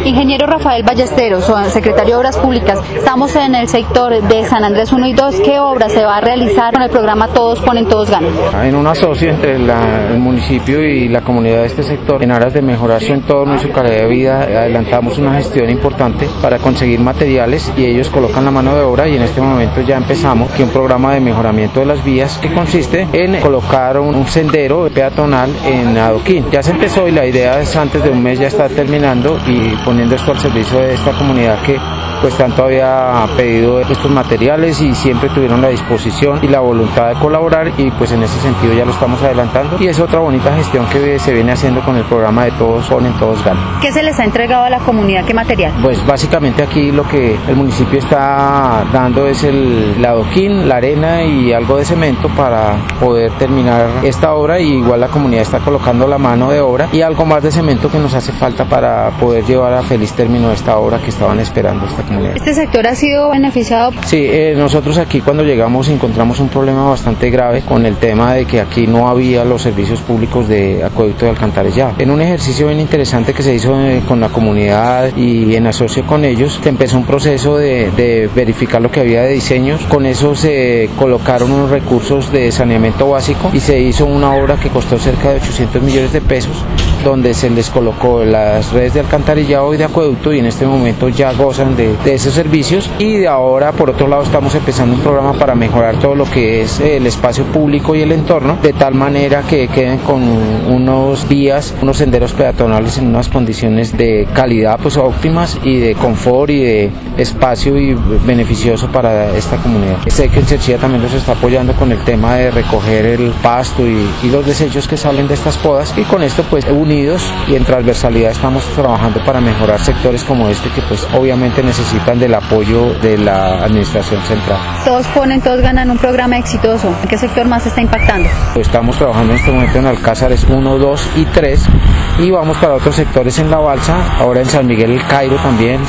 Ingeniero Rafael Ballesteros, secretario de Obras Públicas, estamos en el sector de San Andrés 1 y 2. ¿Qué obra se va a realizar con el programa Todos Ponen, Todos Ganan? En un asocio entre el municipio y la comunidad de este sector, en aras de mejorar su entorno y su calidad de vida, adelantamos una gestión importante para conseguir materiales y ellos colocan la mano de obra, y en este momento ya empezamos un programa de mejoramiento de las vías que consiste en colocar un sendero peatonal en adoquín. Ya se empezó y la idea es antes de un mes ya estar terminando y poniendo esto al servicio de esta comunidad que pues tanto había pedido estos materiales y siempre tuvieron la disposición y la voluntad de colaborar, y pues en ese sentido ya lo estamos adelantando, y es otra bonita gestión que se viene haciendo con el programa de Todos Ponen, Todos Ganan. ¿Qué se les ha entregado a la comunidad? ¿Qué material? Pues básicamente aquí lo que el municipio está dando es el adoquín, la arena y algo de cemento para poder terminar esta obra, y igual la comunidad está colocando la mano de obra y algo más de cemento que nos hace falta para poder llevar a feliz término esta obra que estaban esperando esta comunidad. ¿Este sector ha sido beneficiado? Sí, nosotros aquí cuando llegamos encontramos un problema bastante grave con el tema de que aquí no había los servicios públicos de acueducto y alcantarillado. En un ejercicio bien interesante que se hizo con la comunidad y en asocio con ellos, se empezó un proceso de verificar lo que había de diseños. Con eso se colocaron unos recursos de saneamiento básico y se hizo una obra que costó cerca de 800 millones de pesos, donde se les colocó las redes de alcantarillado y de acueducto, y en este momento ya gozan de esos servicios. Y de ahora por otro lado estamos empezando un programa para mejorar todo lo que es el espacio público y el entorno, de tal manera que queden con unos vías, unos senderos peatonales en unas condiciones de calidad pues óptimas y de confort y de espacio y beneficioso para esta comunidad. Sé que el Cerchía también nos está apoyando con el tema de recoger el pasto y los desechos que salen de estas podas, y con esto pues unidos y en transversalidad estamos trabajando para mejorar sectores como este que pues obviamente necesitan del apoyo de la administración central. Todos Ponen, Todos Ganan, un programa exitoso. ¿En qué sector más está impactando? Estamos trabajando en este momento en Alcázares 1, 2 y 3, y vamos para otros sectores en La Balsa. Ahora en San Miguel el Cairo también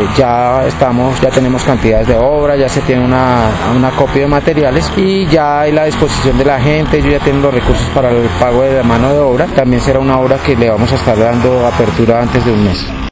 ya tenemos cantidades de obra, ya se tiene una acopio de materiales y ya hay la disposición de la gente, ellos ya tienen los recursos para el pago de la mano de obra. También será una obra que le vamos a estar dando apertura antes de un mes.